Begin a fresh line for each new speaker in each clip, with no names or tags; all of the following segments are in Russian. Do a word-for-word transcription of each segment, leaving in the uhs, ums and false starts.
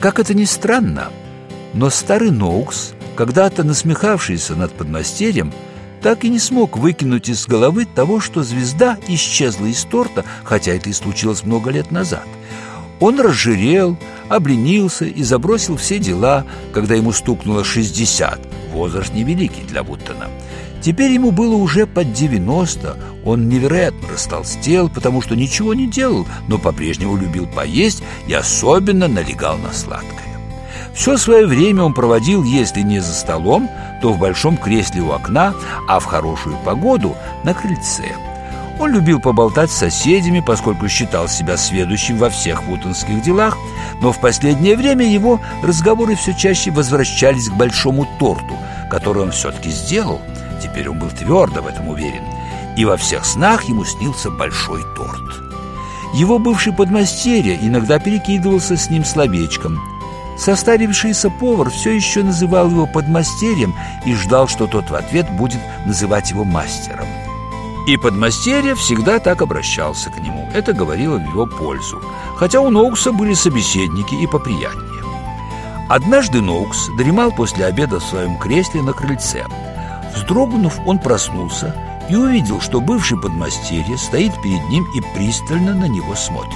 Как это ни странно, но старый Ноукс, когда-то насмехавшийся над подмастерьем, так и не смог выкинуть из головы того, что звезда исчезла из торта, хотя это и случилось много лет назад. Он разжирел, обленился и забросил все дела, когда ему стукнуло шестьдесят, возраст невеликий для Вуттона. Теперь ему было уже под девяносто, он невероятно растолстел, потому что ничего не делал, но по-прежнему любил поесть и особенно налегал на сладкое. Все свое время он проводил, если не за столом, то в большом кресле у окна, а в хорошую погоду на крыльце. Он любил поболтать с соседями, поскольку считал себя сведущим во всех вуттонских делах, но в последнее время его разговоры все чаще возвращались к большому торту, который он все-таки сделал. Теперь он был твердо в этом уверен, и во всех снах ему снился большой торт. Его бывший подмастерье иногда перекидывался с ним словечком. Состарившийся повар все еще называл его подмастерьем и ждал, что тот в ответ будет называть его мастером. И подмастерье всегда так обращался к нему. Это говорило в его пользу, хотя у Ноукса были собеседники и поприятнее. Однажды Ноукс дремал после обеда в своем кресле на крыльце. Вздрогнув, он проснулся и увидел, что бывший подмастерье стоит перед ним и пристально на него смотрит.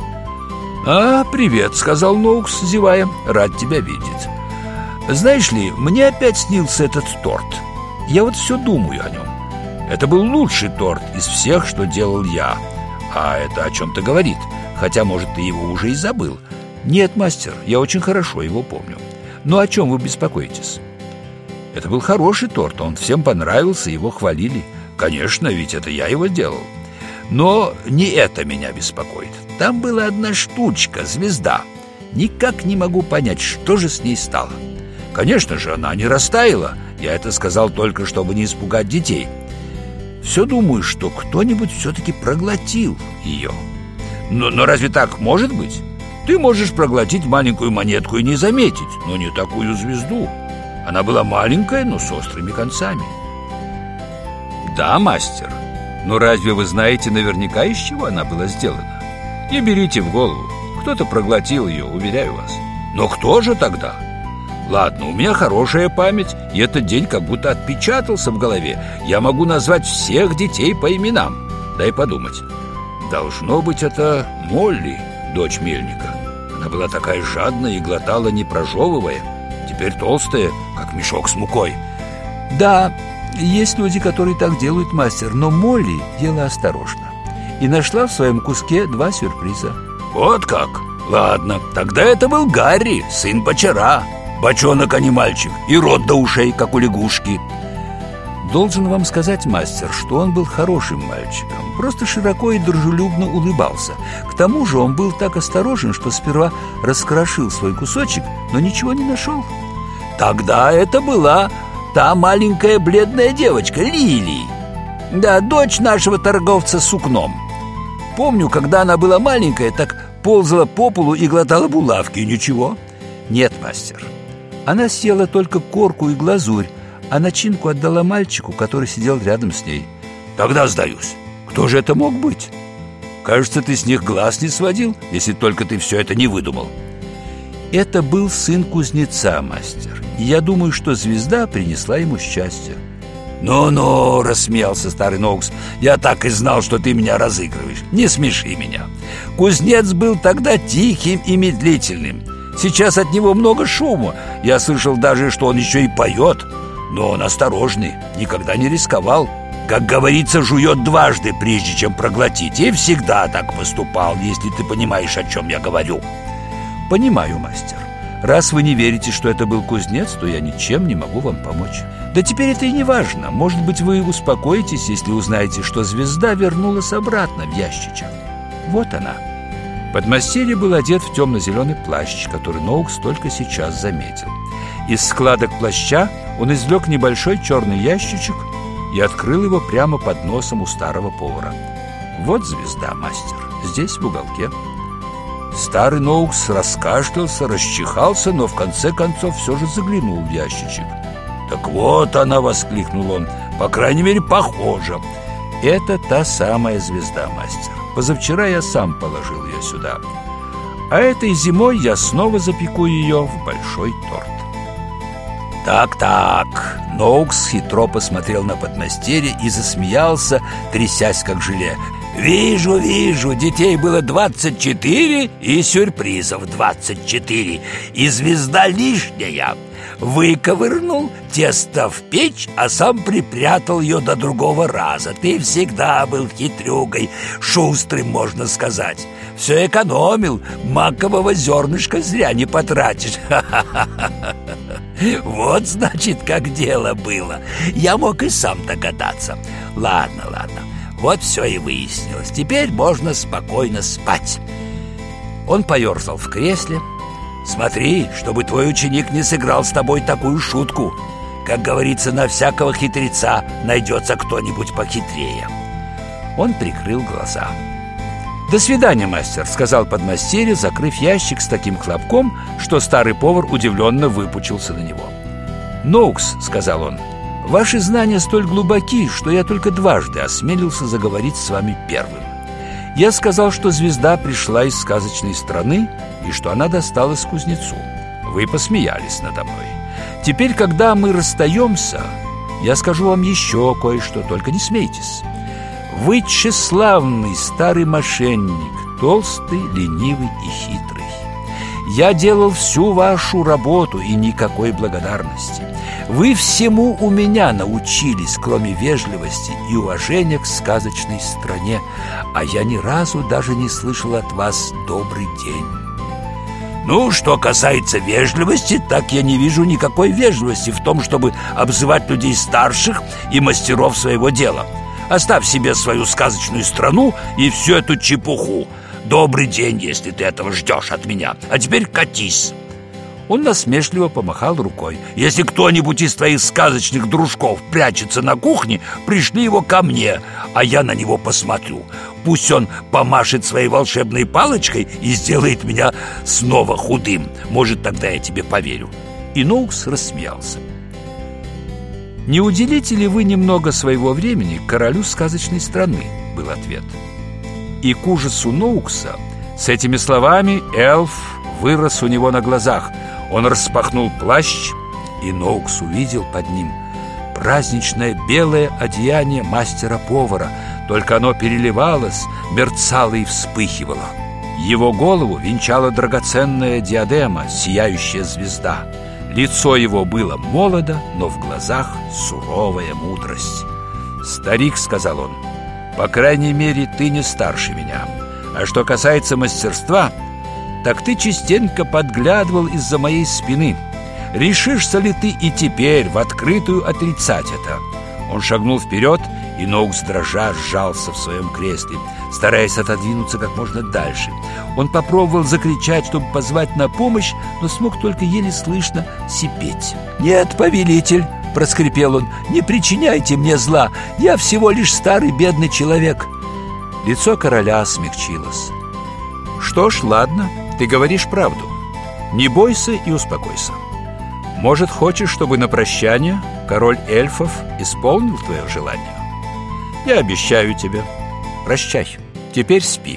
«А, привет», — сказал Ноукс, зевая, — «рад тебя видеть. Знаешь ли, мне опять снился этот торт. Я вот все думаю о нем. Это был лучший торт из всех, что делал я. А это о чем-то говорит, хотя, может, ты его уже и забыл». «Нет, мастер, я очень хорошо его помню. Но о чем вы беспокоитесь?» «Это был хороший торт, он всем понравился, его хвалили. Конечно, ведь это я его делал. Но не это меня беспокоит. Там была одна штучка, звезда. Никак не могу понять, что же с ней стало. Конечно же, она не растаяла. Я это сказал только, чтобы не испугать детей. Все думаю, что кто-нибудь все-таки проглотил ее. Но, но разве так может быть? Ты можешь проглотить маленькую монетку и не заметить, но не такую звезду. Она была маленькая, но с острыми концами». «Да, мастер. Но разве вы знаете наверняка, из чего она была сделана? Не берите в голову. Кто-то проглотил ее, уверяю вас. Но кто же тогда? Ладно, у меня хорошая память, и этот день как будто отпечатался в голове. Я могу назвать всех детей по именам. Дай подумать. Должно быть, это Молли, дочь мельника. Она была такая жадная и глотала, не прожевывая. Теперь толстая, как мешок с мукой». «Да, есть люди, которые так делают, мастер, но Молли ела осторожно и нашла в своем куске два сюрприза».
«Вот как? Ладно, тогда это был Гарри, сын бочара. Бочонок, а не мальчик, и рот до ушей, как у лягушки».
«Должен вам сказать, мастер, что он был хорошим мальчиком, просто широко и дружелюбно улыбался. К тому же он был так осторожен, что сперва раскрошил свой кусочек, но ничего не нашел».
«Тогда это была та маленькая бледная девочка, Лили. Да, дочь нашего торговца сукном. Помню, когда она была маленькая, так ползала по полу и глотала булавки, и ничего».
«Нет, мастер, она съела только корку и глазурь, а начинку отдала мальчику, который сидел рядом с ней».
«Тогда сдаюсь. Кто же это мог быть? Кажется, ты с них глаз не сводил, если только ты все это не выдумал».
«Это был сын кузнеца, мастер, и я думаю, что звезда принесла ему счастье».
«Ну-ну», — рассмеялся старый Ноукс, — «я так и знал, что ты меня разыгрываешь. Не смеши меня. Кузнец был тогда тихим и медлительным. Сейчас от него много шума. Я слышал даже, что он еще и поет. Но он осторожный, никогда не рисковал. Как говорится, жует дважды, прежде чем проглотить. И всегда так поступал, если ты понимаешь, о чем я говорю».
«Понимаю, мастер. Раз вы не верите, что это был кузнец, то я ничем не могу вам помочь. Да теперь это и не важно. Может быть, вы успокоитесь, если узнаете, что звезда вернулась обратно в ящичек. Вот она». Подмастерье был одет в темно-зеленый плащ, который Ноукс только сейчас заметил. Из складок плаща он извлек небольшой черный ящичек и открыл его прямо под носом у старого повара. «Вот звезда, мастер, здесь в уголке». Старый Ноукс раскашлялся, расчихался, но в конце концов все же заглянул в ящичек.
«Так вот она!» — воскликнул он. «По крайней мере, похожа».
«Это та самая звезда, мастер. Позавчера я сам положил ее сюда. А этой зимой я снова запеку ее в большой торт.
Так-так. Ноукс хитро посмотрел на подмастерье и засмеялся, трясясь как желе. Вижу, вижу, детей было двадцать четыре и сюрпризов двадцать четыре, и звезда лишняя. Выковырнул тесто в печь, а сам припрятал ее до другого раза. Ты всегда был хитрюгой, шустрым, можно сказать. Все экономил, макового зернышка зря не потратишь. Вот, значит, как дело было. Я мог и сам догадаться. Ладно, ладно, вот все и выяснилось. Теперь можно спокойно спать. Он поерзал в кресле. Смотри, чтобы твой ученик не сыграл с тобой такую шутку. Как говорится, на всякого хитреца найдется кто-нибудь похитрее.
Он прикрыл глаза. «До свидания, мастер», — сказал подмастерье, закрыв ящик с таким хлопком, что старый повар удивленно выпучился на него. «Ноукс», — сказал он, — «ваши знания столь глубоки, что я только дважды осмелился заговорить с вами первым. Я сказал, что звезда пришла из сказочной страны и что она досталась кузнецу. Вы посмеялись надо мной. Теперь, когда мы расстаемся, я скажу вам еще кое-что, только не смейтесь. Вы тщеславный старый мошенник, толстый, ленивый и хитрый. Я делал всю вашу работу и никакой благодарности. Вы всему у меня научились, кроме вежливости и уважения к сказочной стране, а я ни разу даже не слышал от вас «добрый день».
Ну, что касается вежливости, так я не вижу никакой вежливости в том, чтобы обзывать людей старших и мастеров своего дела. Оставь себе свою сказочную страну и всю эту чепуху. Добрый день, если ты этого ждешь от меня. А теперь катись.
Он насмешливо помахал рукой.
Если кто-нибудь из твоих сказочных дружков прячется на кухне, пришли его ко мне, а я на него посмотрю. Пусть он помашет своей волшебной палочкой и сделает меня снова худым. Может, тогда я тебе поверю.
И Ноукс рассмеялся. «Не уделите ли вы немного своего времени королю сказочной страны?» — был ответ. И к ужасу Ноукса с этими словами эльф вырос у него на глазах. Он распахнул плащ, и Ноукс увидел под ним праздничное белое одеяние мастера-повара, только оно переливалось, мерцало и вспыхивало. Его голову венчала драгоценная диадема, сияющая звезда. Лицо его было молодо, но в глазах суровая мудрость. «Старик», — сказал он, — «по крайней мере, ты не старше меня. А что касается мастерства, так ты частенько подглядывал из-за моей спины. Решишься ли ты и теперь в открытую отрицать это?» Он шагнул вперед, и Ноукс дрожа сжался в своем кресле, стараясь отодвинуться как можно дальше. Он попробовал закричать, чтобы позвать на помощь, но смог только еле слышно сипеть.
«Нет, повелитель!» — проскрипел он. «Не причиняйте мне зла! Я всего лишь старый бедный человек!»
Лицо короля смягчилось. «Что ж, ладно, ты говоришь правду. Не бойся и успокойся. Может, хочешь, чтобы на прощание король эльфов исполнил твое желание? Я обещаю тебе. Прощай. Теперь спи».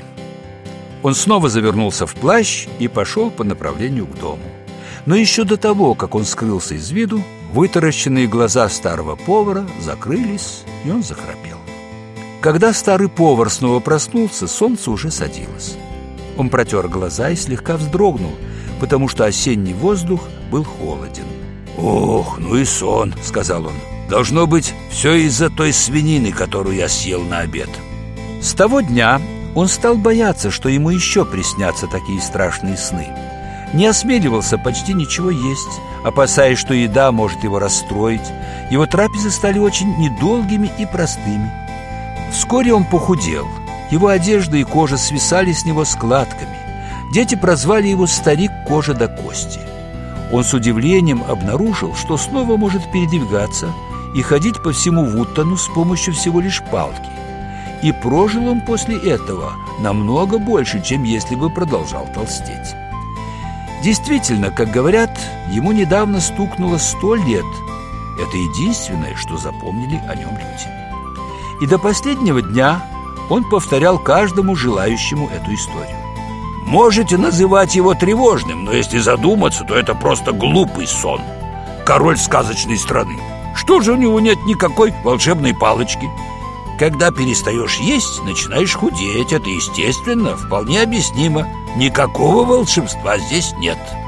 Он снова завернулся в плащ и пошел по направлению к дому. Но еще до того, как он скрылся из виду, вытаращенные глаза старого повара закрылись, и он захрапел. Когда старый повар снова проснулся, солнце уже садилось. Он протер глаза и слегка вздрогнул, потому что осенний воздух был холоден.
«Ох, ну и сон», — сказал он. «Должно быть, все из-за той свинины, которую я съел на обед».
С того дня он стал бояться, что ему еще приснятся такие страшные сны. Не осмеливался почти ничего есть, опасаясь, что еда может его расстроить. Его трапезы стали очень недолгими и простыми. Вскоре он похудел. Его одежда и кожа свисали с него складками. Дети прозвали его «старик кожа до кости». Он с удивлением обнаружил, что снова может передвигаться и ходить по всему Вуттону с помощью всего лишь палки. И прожил он после этого намного больше, чем если бы продолжал толстеть. Действительно, как говорят, ему недавно стукнуло сто лет. Это единственное, что запомнили о нем люди. И до последнего дня он повторял каждому желающему эту историю.
Можете называть его тревожным, но если задуматься, то это просто глупый сон. Король сказочной страны. Что же у него нет никакой волшебной палочки? Когда перестаешь есть, начинаешь худеть. Это естественно, вполне объяснимо. Никакого волшебства здесь нет.